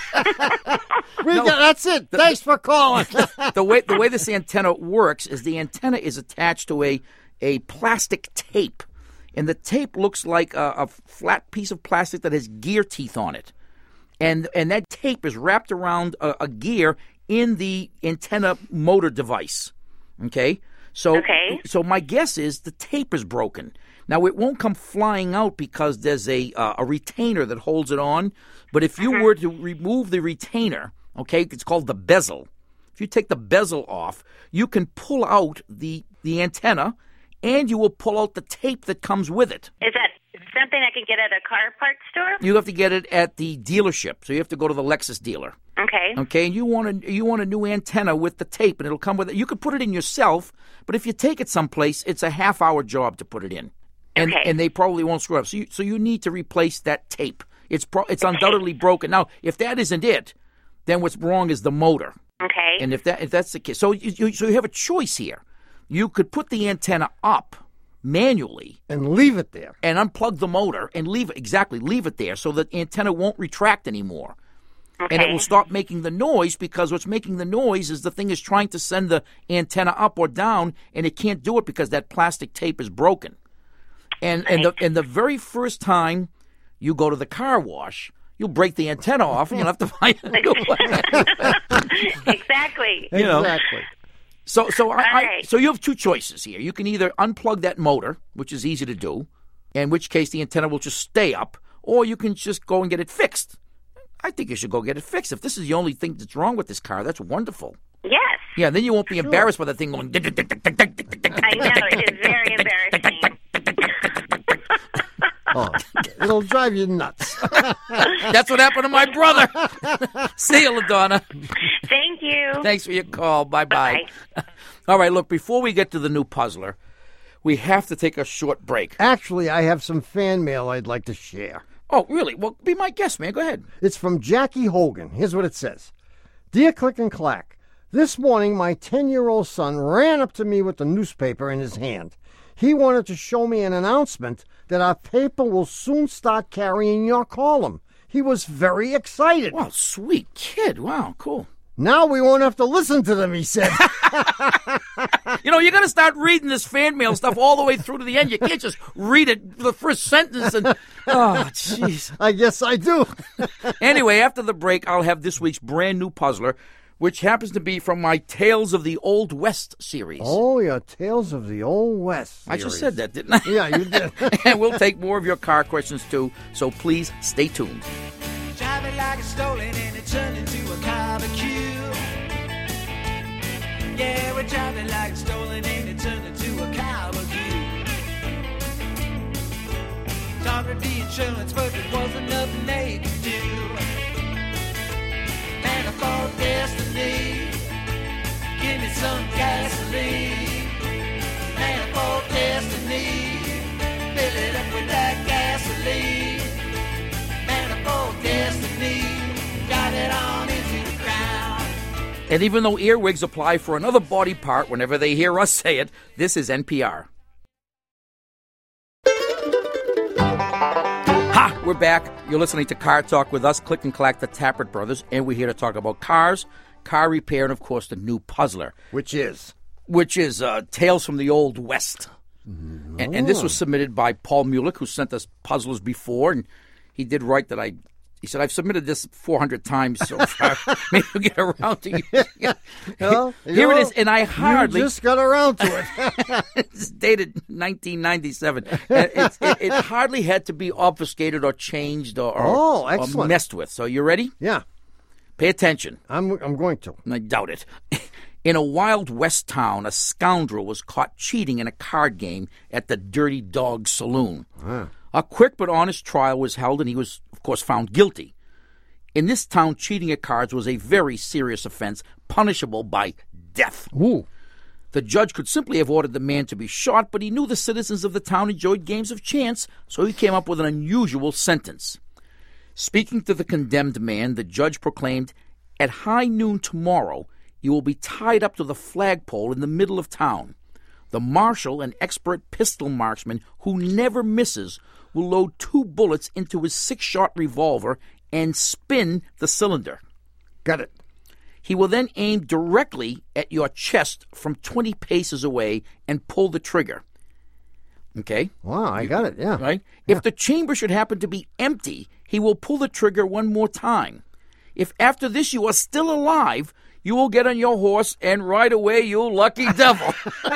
That's it. Thanks for calling. The way this antenna works is the antenna is attached to a plastic tape, and the tape looks like a flat piece of plastic that has gear teeth on it, and that tape is wrapped around a gear in the antenna motor device. Okay. So my guess is the tape is broken. Now, it won't come flying out because there's a retainer that holds it on. But if you were to remove the retainer, okay, it's called the bezel. If you take the bezel off, you can pull out the antenna, and you will pull out the tape that comes with it. Is that something I can get at a car parts store? You have to get it at the dealership. So you have to go to the Lexus dealer. Okay. Okay, and you want a new antenna with the tape, and it'll come with it. You could put it in yourself, but if you take it someplace, it's a half-hour job to put it in. And they probably won't screw up. So you need to replace that tape. It's undoubtedly broken. Now, if that isn't it, then what's wrong is the motor. Okay. And if that's the case, so you have a choice here. You could put the antenna up manually and leave it there, and unplug the motor and leave it there, so that the antenna won't retract anymore. Okay. And it will stop making the noise, because what's making the noise is the thing is trying to send the antenna up or down, and it can't do it because that plastic tape is broken. And the very first time you go to the car wash, you'll break the antenna off, and you'll have to find a new one. Exactly. Exactly. So you have two choices here. You can either unplug that motor, which is easy to do, in which case the antenna will just stay up, or you can just go and get it fixed. I think you should go get it fixed. If this is the only thing that's wrong with this car, that's wonderful. Yes. Yeah, then you won't be embarrassed by the thing going. I know, it is very embarrassing. Oh, it'll drive you nuts. That's what happened to my brother. See you, LaDonna. Thank you. Thanks for your call. Bye-bye. Bye. All right, look, before we get to the new puzzler, we have to take a short break. Actually, I have some fan mail I'd like to share. Oh, really? Well, be my guest, man. Go ahead. It's from Jackie Hogan. Here's what it says. Dear Click and Clack, this morning my 10-year-old son ran up to me with the newspaper in his hand. He wanted to show me an announcement that our paper will soon start carrying your column. He was very excited. Wow, sweet kid. Wow, cool. Now we won't have to listen to them, he said. You're going to start reading this fan mail stuff all the way through to the end. You can't just read it, the first sentence, and, oh, jeez. I guess I do. Anyway, after the break, I'll have this week's brand new puzzler, which happens to be from my Tales of the Old West series. Oh, your Tales of the Old West series. I just said that, didn't I? Yeah, you did. And we'll take more of your car questions, too, so please stay tuned. Driving it like it's stolen and it turned into a barbecue. Yeah, we drive it like it's stolen and it turned into a barbecue. Talked with the insurance, but there wasn't nothing they could do. Manifold destiny, give me some gasoline. Manifold destiny, fill it up with that gasoline. Manifold destiny, got it on into the ground. And even though earwigs apply for another body part whenever they hear us say it, this is NPR. Ha! We're back. You're listening to Car Talk with us, Click and Clack, the Tappert Brothers, and we're here to talk about cars, car repair, and, of course, the new puzzler. Which is Tales from the Old West. And this was submitted by Paul Mulick, who sent us puzzlers before, and he did write that he said, I've submitted this 400 times so far. Maybe I'll get around to you. Well, Here it is, and I hardly... You just got around to it. It's dated 1997. It hardly had to be obfuscated or changed or messed with. So you ready? Yeah. Pay attention. I'm going to. I doubt it. In a Wild West town, a scoundrel was caught cheating in a card game at the Dirty Dog Saloon. A quick but honest trial was held, and he was, of course, found guilty. In this town, cheating at cards was a very serious offense, punishable by death. Ooh. The judge could simply have ordered the man to be shot, but he knew the citizens of the town enjoyed games of chance, so he came up with an unusual sentence. Speaking to the condemned man, the judge proclaimed, "At high noon tomorrow, you will be tied up to the flagpole in the middle of town. The marshal, an expert pistol marksman who never misses, will load 2 bullets into his 6-shot revolver and spin the cylinder. Got it. He will then aim directly at your chest from 20 paces away and pull the trigger." Okay? Wow, I got it, yeah. Right? Yeah. If the chamber should happen to be empty, he will pull the trigger one more time. If after this you are still alive, you will get on your horse and ride away, you lucky devil.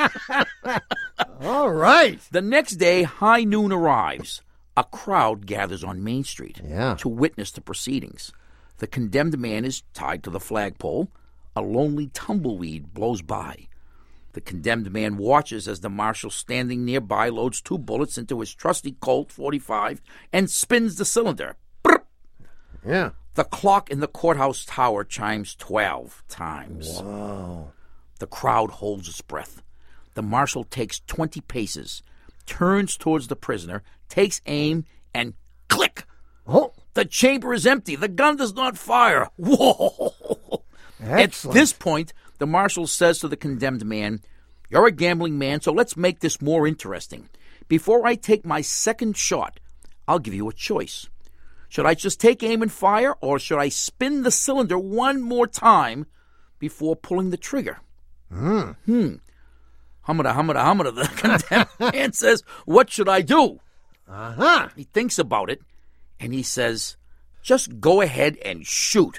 All right. The next day, high noon arrives. A crowd gathers on Main Street to witness the proceedings. The condemned man is tied to the flagpole. A lonely tumbleweed blows by. The condemned man watches as the marshal standing nearby loads 2 bullets into his trusty Colt .45 and spins the cylinder. Brr! Yeah. The clock in the courthouse tower chimes 12 times. Wow. The crowd holds its breath. The marshal takes 20 paces, turns towards the prisoner, takes aim, and click! Oh. The chamber is empty. The gun does not fire. Whoa! Excellent. At this point, the marshal says to the condemned man, "You're a gambling man, so let's make this more interesting. Before I take my second shot, I'll give you a choice. Should I just take aim and fire, or should I spin the cylinder one more time before pulling the trigger?" Humada, humada, humada. The condemned man says, "What should I do?" Uh-huh. He thinks about it, and he says, "Just go ahead and shoot."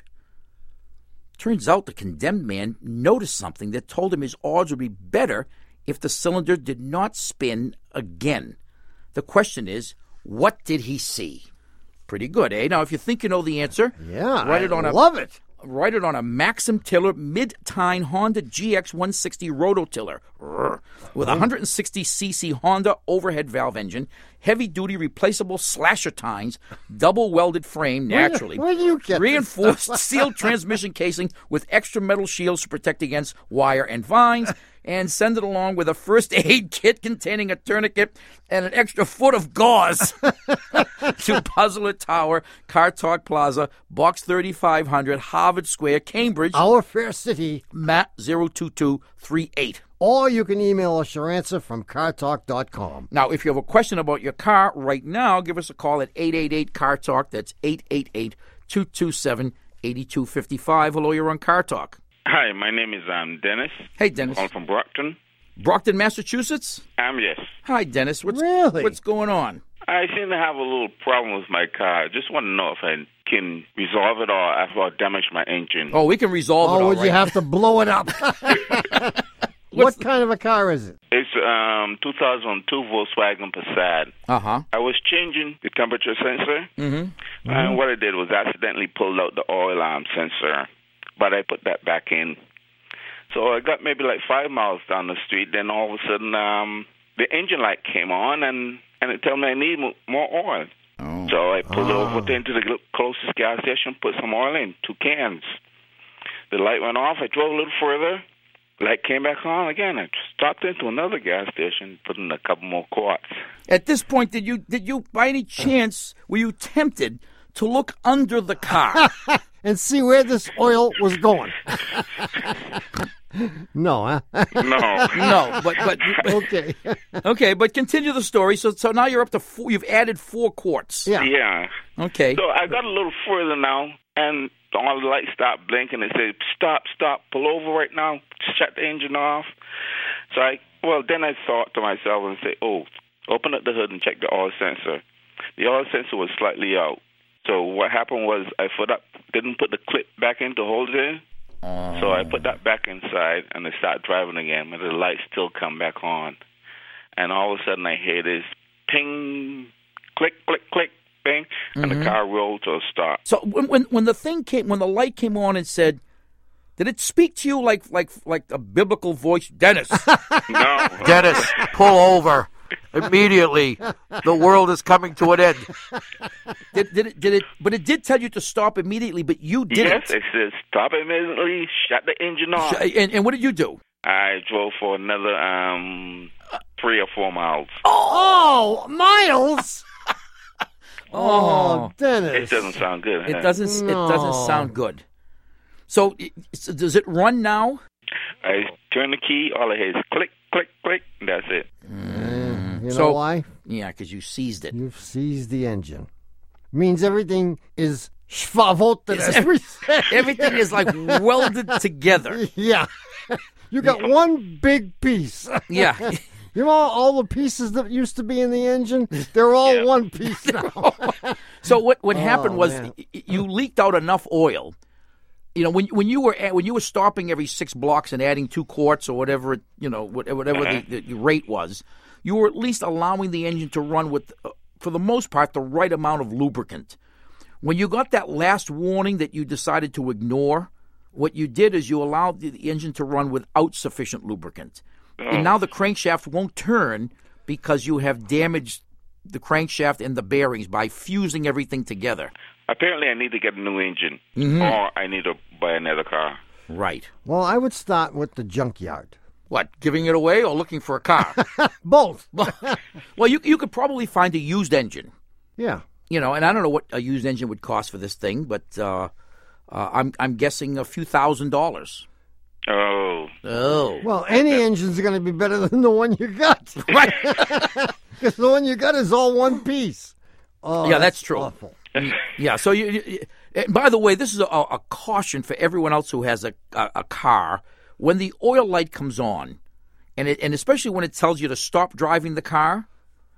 Turns out the condemned man noticed something that told him his odds would be better if the cylinder did not spin again. The question is, what did he see? Pretty good, eh? Now, if you think you know the answer, love it. Write it on a Maxim Tiller mid-tine Honda GX 160 rototiller with a 160cc Honda overhead valve engine, heavy-duty replaceable slasher tines, double-welded frame, naturally, where do you get reinforced sealed transmission casing with extra metal shields to protect against wire and vines, and send it along with a first aid kit containing a tourniquet and an extra foot of gauze to Puzzler Tower, Car Talk Plaza, Box 3500, Harvard Square, Cambridge. Our fair city. Matt 02238. Or you can email us your answer from cartalk.com. Now, if you have a question about your car right now, give us a call at 888-CAR-TALK. That's 888-227-8255. Hello, you're on Car Talk. Hi, my name is Dennis. Hey, Dennis. I'm from Brockton. Brockton, Massachusetts? Yes. Hi, Dennis. What's going on? I seem to have a little problem with my car. I just want to know if I can resolve it or I'll damage my engine. Oh, we can resolve it all would you have to blow it up? What kind of a car is it? It's a 2002 Volkswagen Passat. Uh-huh. I was changing the temperature sensor, and what I did was accidentally pulled out the oil arm sensor, but I put that back in. So I got maybe like 5 miles down the street, then all of a sudden the engine light came on, and it told me I need more oil. Oh. So I pulled over into the closest gas station, put some oil in, 2 cans. The light went off. I drove a little further. Light came back on again. I stopped into another gas station, put in a couple more quarts. At this point, did you by any chance, were you tempted to look under the car? And see where this oil was going? No, huh? No, but okay. Okay, but continue the story. So now you're up to 4. You've added 4 quarts. Yeah. Okay. So I got a little further now, and all the lights stopped blinking. It said, stop, pull over right now, shut the engine off. So then I thought to myself and said, open up the hood and check the oil sensor. The oil sensor was slightly out. So what happened was I didn't put the clip back in to hold it in. So I put that back inside, and I started driving again, but the lights still come back on. And all of a sudden I hear this ping, click, click, click, bang, and the car rolled to a stop. So when the thing came, when the light came on and said, did it speak to you like a biblical voice, Dennis? No. Dennis, pull over immediately. The world is coming to an end. Did it? But it did tell you to stop immediately, but you didn't. Yes, it says stop immediately, shut the engine off. And what did you do? I drove for another 3 or 4 miles. Oh, miles! Oh, Dennis. It doesn't sound good. It doesn't. No. It doesn't sound good. So does it run now? I turn the key. All I hear is click, click, click. And that's it. You know why? Yeah, because you seized it. You've seized the engine. Means everything is schvavoted. Everything is like welded together. Yeah. You got one big piece. Yeah. You know all the pieces that used to be in the engine? They're all one piece now. So what happened was you leaked out enough oil. You know, when you were stopping every 6 blocks and adding 2 quarts or whatever the rate was, you were at least allowing the engine to run with, for the most part, the right amount of lubricant. When you got that last warning that you decided to ignore, what you did is you allowed the engine to run without sufficient lubricant. And now the crankshaft won't turn because you have damaged the crankshaft and the bearings by fusing everything together. Apparently I need to get a new engine, or I need to buy another car. Right. Well, I would start with the junkyard. What, giving it away or looking for a car? Both. Well, you could probably find a used engine. Yeah. You know, and I don't know what a used engine would cost for this thing, but I'm guessing a few $1,000s. Oh. Well, any engine's going to be better than the one you got. Right. Because the one you got is all one piece. Oh, yeah, that's true. Awful. Yeah, so and by the way, this is a caution for everyone else who has a car. When the oil light comes on, and especially when it tells you to stop driving the car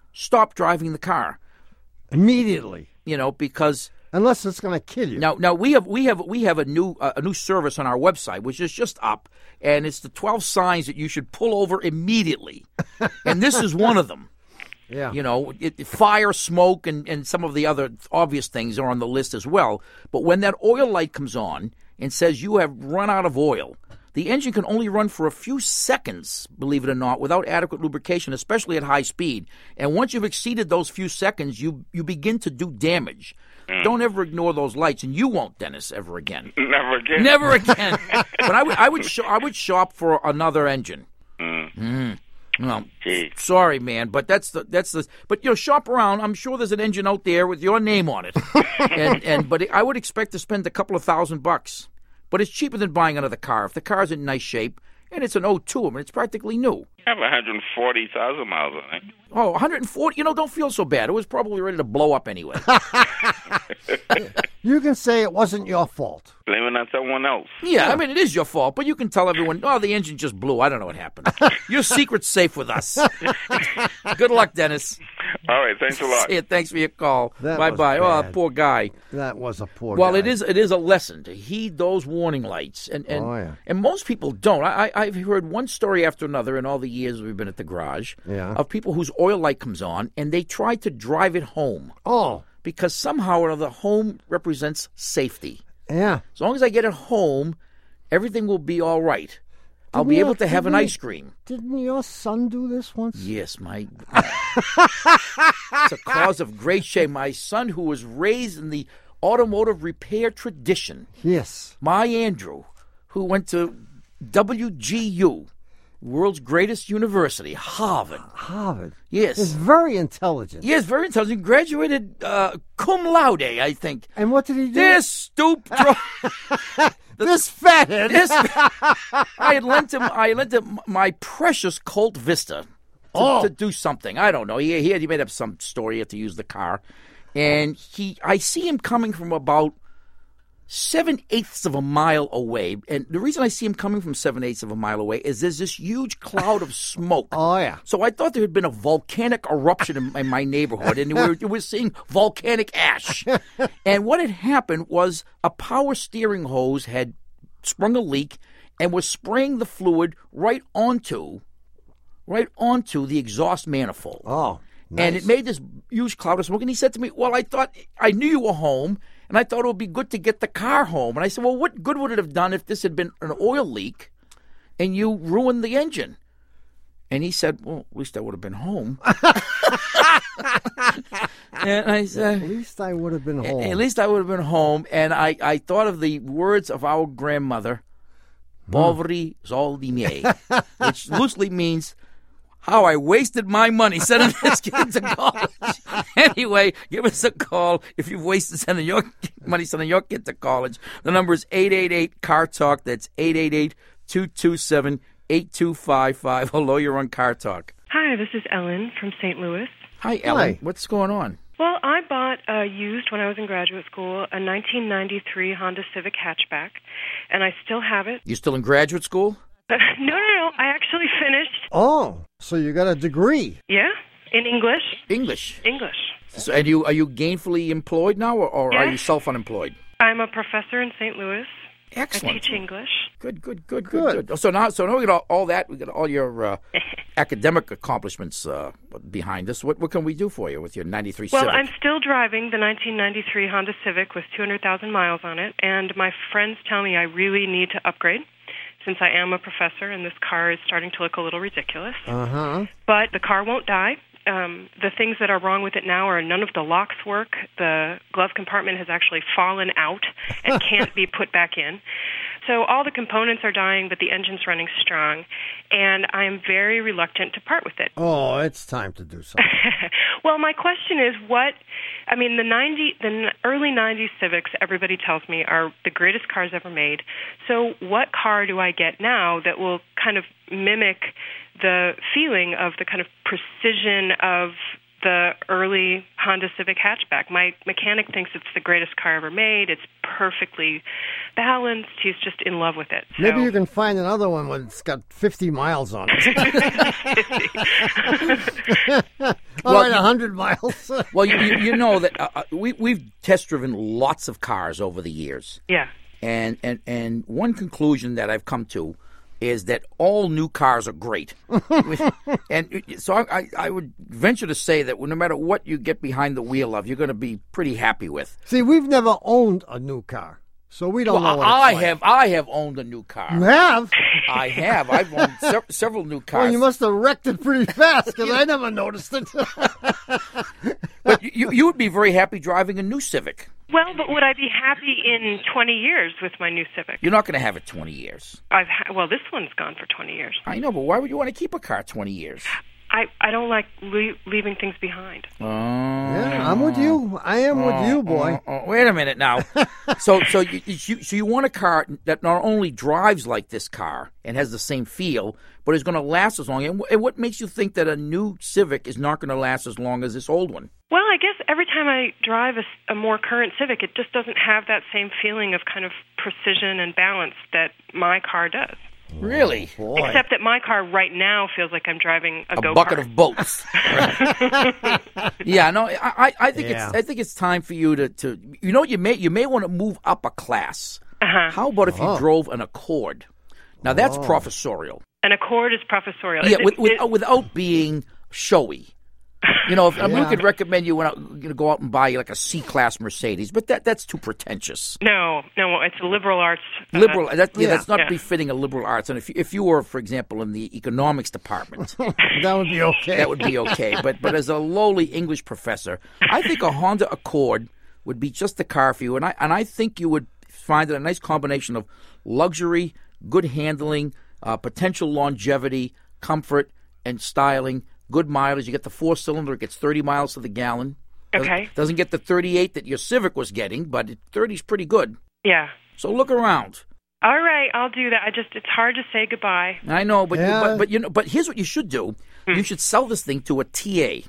immediately. You know, because unless it's going to kill you. Now we have a new service on our website which is just up, and it's the 12 signs that you should pull over immediately, and this is one of them. Yeah. You know, fire, smoke, and some of the other obvious things are on the list as well. But when that oil light comes on and says you have run out of oil, the engine can only run for a few seconds, believe it or not, without adequate lubrication, especially at high speed. And once you've exceeded those few seconds, you begin to do damage. Don't ever ignore those lights, and you won't, Dennis, ever again. Never again. Never again. But I would shop for another engine. Well, sorry, man, but that's the. But you know, shop around. I'm sure there's an engine out there with your name on it, but I would expect to spend a couple of $1,000. But it's cheaper than buying another car. If the car's in nice shape and it's an 02, I mean, it's practically new. I have 140,000 miles on it. Oh, 140? You know, don't feel so bad. It was probably ready to blow up anyway. You can say it wasn't your fault. Blame it on someone else. Yeah, I mean, it is your fault, but you can tell everyone, oh, the engine just blew. I don't know what happened. Your secret's safe with us. Good luck, Dennis. All right, thanks a lot. Yeah, thanks for your call. That Bye-bye. was Oh, bad. poor guy. That was a poor Well, guy. it is a lesson to heed those warning lights, and most people don't. I've heard one story after another in all the years we've been at the garage of people whose oil light comes on, and they try to drive it home. Oh. Because somehow or other, home represents safety. Yeah. As long as I get it home, everything will be all right. I'll be able to have an ice cream. Didn't your son do this once? Yes, it's a cause of great shame. My son, who was raised in the automotive repair tradition. Yes. My Andrew, who went to WGU, world's greatest university, Harvard. Harvard? Yes. He's very intelligent. Yes, very intelligent. Graduated cum laude, I think. And what did he do? This stoop. This fathead. I lent him my precious Colt Vista to do something. I don't know. He made up some story. He had to use the car. And I see him coming from about 7/8 of a mile away. And the reason I see him coming from 7/8 of a mile away is there's this huge cloud of smoke. Oh, yeah. So I thought there had been a volcanic eruption in my neighborhood, and we were seeing volcanic ash. And what had happened was a power steering hose had sprung a leak and was spraying the fluid right onto the exhaust manifold. Oh, nice. And it made this huge cloud of smoke. And he said to me, well, I knew you were home, and I thought it would be good to get the car home. And I said, well, what good would it have done if this had been an oil leak and you ruined the engine? And he said, well, at least I would have been home. And I said, at least I would have been home. At least I would have been home. And I thought of the words of our grandmother, poveri soldi miei, which loosely means, how I wasted my money sending this kid to college. Anyway, give us a call if you've wasted sending your money sending your kid to college. The number is 888-CAR-TALK. That's 888-227-8255. Hello, you're on Car Talk. Hi, this is Ellen from St. Louis. Hi, Ellen. What's going on? Well, I bought used when I was in graduate school, a 1993 Honda Civic hatchback, and I still have it. You still in graduate school? No. I actually finished. Oh, so you got a degree? Yeah, in English. English. So, and are you gainfully employed now, or yes. are you self-unemployed? I'm a professor in St. Louis. Excellent. I teach English. Good. So now we got all that. We got all your academic accomplishments behind us. What can we do for you with your 93 Civic? Well, I'm still driving the 1993 Honda Civic with 200,000 miles on it, and my friends tell me I really need to upgrade, since I am a professor and this car is starting to look a little ridiculous. Uh-huh. But the car won't die. The things that are wrong with it now are none of the locks work. The glove compartment has actually fallen out and can't be put back in. So all the components are dying, but the engine's running strong, and I am very reluctant to part with it. Oh, it's time to do something. Well, my question is the early 90s Civics, everybody tells me, are the greatest cars ever made. So what car do I get now that will kind of mimic the feeling of the kind of precision of the early Honda Civic hatchback? My mechanic thinks it's the greatest car ever made. It's perfectly balanced. He's just in love with it. So. Maybe you can find another one when it's got 50 miles on it. 100 miles. Well, you know that we've test driven lots of cars over the years. Yeah. And one conclusion that I've come to is that all new cars are great. And so I would venture to say that no matter what you get behind the wheel of, you're going to be pretty happy with. See, we've never owned a new car, so we don't know what it's like. I have owned a new car. You have? I have. I've owned several new cars. Well, you must have wrecked it pretty fast, because I never noticed it. But you would be very happy driving a new Civic. Well, but would I be happy in 20 years with my new Civic? You're not going to have it 20 years. Well, this one's gone for 20 years. I know, but why would you want to keep a car 20 years? I don't like leaving things behind. Yeah, I'm with you. I am with you, boy. Wait a minute now. So you want a car that not only drives like this car and has the same feel, but is going to last as long. And what makes you think that a new Civic is not going to last as long as this old one? Well, I guess every time I drive a more current Civic, it just doesn't have that same feeling of kind of precision and balance that my car does. Really? Boy. Except that my car right now feels like I'm driving a go-kart. Bucket of boats. Yeah, no, I think it's time for you to you know, you may want to move up a class. How about if you drove an Accord? Now that's professorial. An Accord is professorial. Yeah, without being showy. You know, we could recommend you go out and buy like a C-class Mercedes, but that's too pretentious. No, it's a liberal arts. That's not befitting a liberal arts. And if you were, for example, in the economics department, that would be okay. That would be okay. But as a lowly English professor, I think a Honda Accord would be just the car for you. And I think you would find it a nice combination of luxury, good handling, potential longevity, comfort, and styling. Good mileage. You get the 4-cylinder. It gets 30 miles to the gallon. Okay. Doesn't get the 38 that your Civic was getting, but 30 is pretty good. Yeah. So look around. All right, I'll do that. It's hard to say goodbye. I know, but here's what you should do. You should sell this thing to a TA.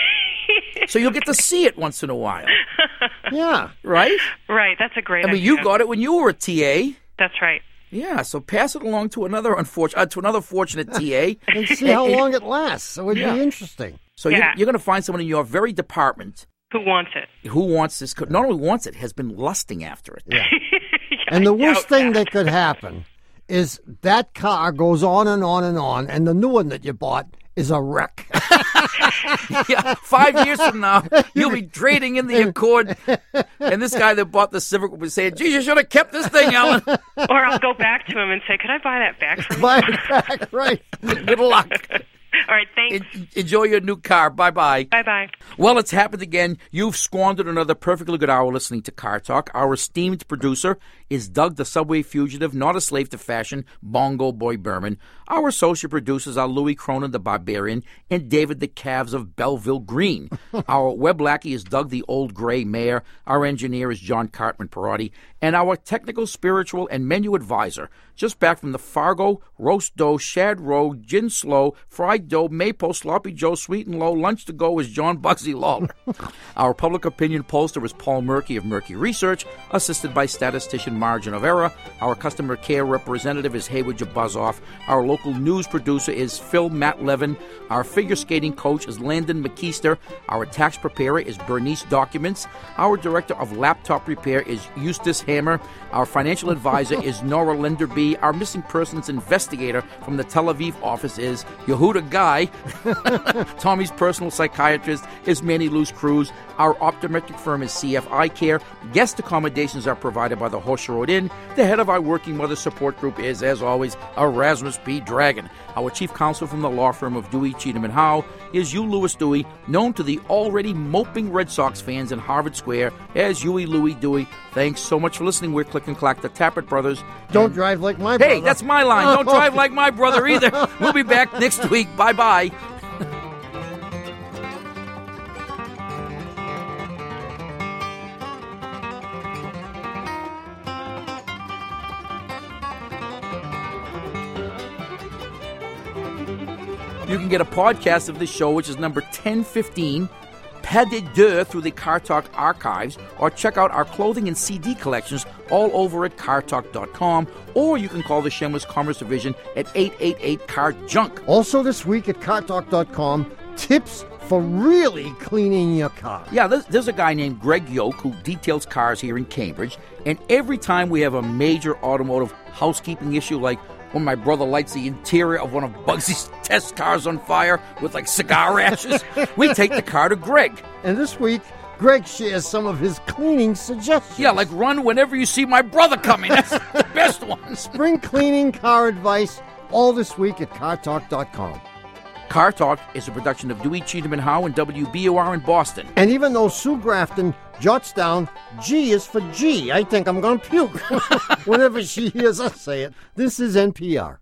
So you'll get to see it once in a while. Yeah. Right? Right. That's a great idea. I mean, you got it when you were a TA. That's right. Yeah, so pass it along to another fortunate TA. And see how long it lasts. It would be interesting. So you're going to find someone in your very department who wants it. Who wants this? Not only wants it, has been lusting after it. Yeah. And the worst thing that could happen is that car goes on and on and on, and the new one that you bought is a wreck. Yeah, 5 years from now, you'll be trading in the Accord, and this guy that bought the Civic will be saying, "Geez, you should have kept this thing, Ellen." Or I'll go back to him and say, "Could I buy that back from you?" Buy it back, right. Good luck. All right, thanks. Enjoy your new car. Bye-bye. Bye-bye. Well, it's happened again. You've squandered another perfectly good hour listening to Car Talk. Our esteemed producer is Doug, the subway fugitive, not a slave to fashion, Bongo Boy Berman. Our associate producers are Louis Cronin, the Barbarian, and David, the Calves of Belleville Green. Our web lackey is Doug, the Old Gray Mayor. Our engineer is John Cartman Perotti. And our technical, spiritual, and menu advisor, just back from the Fargo, roast dough, shad roe, gin slow, fried dough, maple, sloppy joe, sweet and low, lunch to go is John Bugsy Lawler. Our public opinion pollster is Paul Murky of Murky Research, assisted by statistician Margin of Error. Our customer care representative is Haywood Jabuzoff. Our local news producer is Phil Matt Levin. Our figure skating coach is Landon McKeester. Our tax preparer is Bernice Documents. Our director of laptop repair is Eustace Hammer. Our financial advisor is Nora Lenderby. Our missing persons investigator from the Tel Aviv office is Yehuda Guy. Tommy's personal psychiatrist is Manny Luce Cruz. Our optometric firm is CF Eye Care. Guest accommodations are provided by the Horse Road Inn. The head of our Working Mother Support Group is, as always, Erasmus P. Dragon. Our chief counsel from the law firm of Dewey, Cheatham & Howe is Hugh Lewis Dewey, known to the already moping Red Sox fans in Harvard Square as Huey Louie Dewey. Thanks so much for listening. We're Click and Clack, the Tappert Brothers. Don't drive like my brother. Hey, that's my line. Don't drive like my brother either. We'll be back next week. Bye-bye. You can get a podcast of this show, which is number 1015, pas de deux, through the Car Talk archives, or check out our clothing and CD collections all over at cartalk.com, or you can call the Shameless Commerce Division at 888-CAR-JUNK. Also this week at cartalk.com, tips for really cleaning your car. Yeah, there's a guy named Greg Yoke who details cars here in Cambridge, and every time we have a major automotive housekeeping issue, like when my brother lights the interior of one of Bugsy's test cars on fire with like cigar ashes, we take the car to Greg. And this week, Greg shares some of his cleaning suggestions. Yeah, like run whenever you see my brother coming. That's the best one. Spring cleaning car advice, all this week at cartalk.com. Car Talk is a production of Dewey, Cheatham & Howe and WBOR in Boston. And even though Sue Grafton jots down G is for G, I think I'm going to puke whenever she hears us say it. This is NPR.